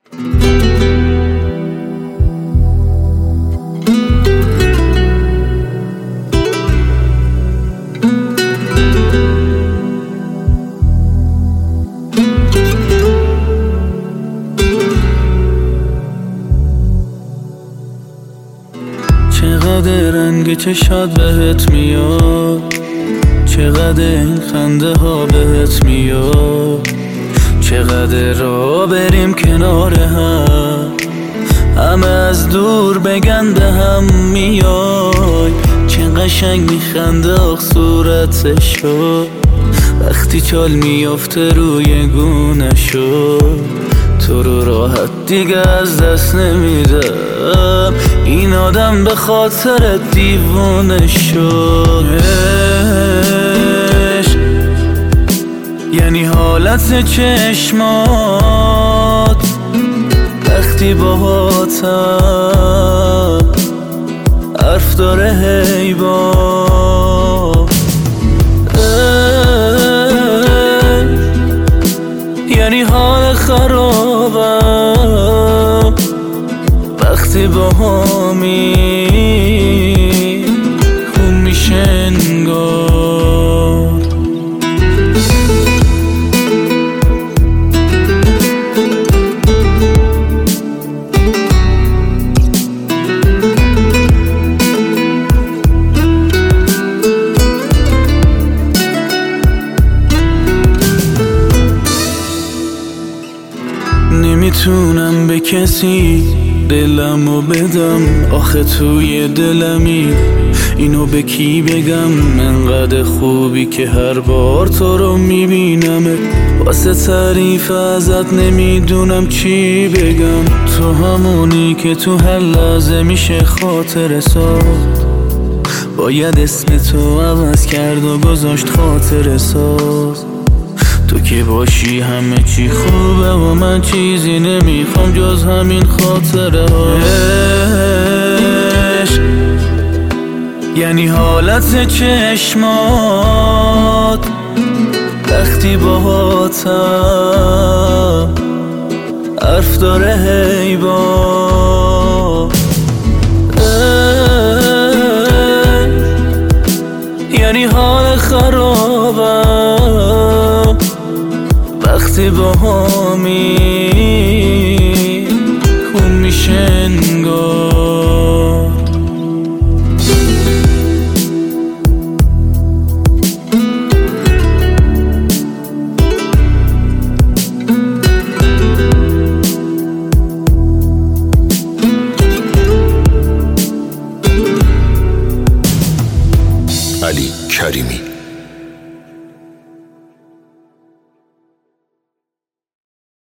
چقدر رنگ چشات بهت میاد، چقدر این خنده ها بهت میاد، چقدر را بریم کنار همه از دور بگن به هم میای. چه قشنگ میخنده آخ صورتشو، وقتی چال میافته روی گونه‌شو. تو رو راحت دیگه از دست نمیدم، این آدم به خاطر دیوونه شد. یعنی حالت چشمات وقتی باهاتم حرف داره هیبا. یعنی حال خرابم وقتی با همی خون میشه انگار. نمیتونم به کسی دلمو بدم، آخه توی دلمی اینو به کی بگم؟ انقدر خوبی که هر بار تو رو میبینم، واسه تعریف ازت نمیدونم چی بگم. تو همونی که تو هر لحظه میشه خاطر ساز، باید اسم تو عوض کرد و گذاشت خاطر ساز. تو که باشی همه چی خوبه و من چیزی نمیخوام جز همین خاطره ها. یعنی حالت چشمات وقتی باهاتم حرف داره هیبا. یعنی حال خرابم وقتی با همی خون میشه انگار. علی کریمی.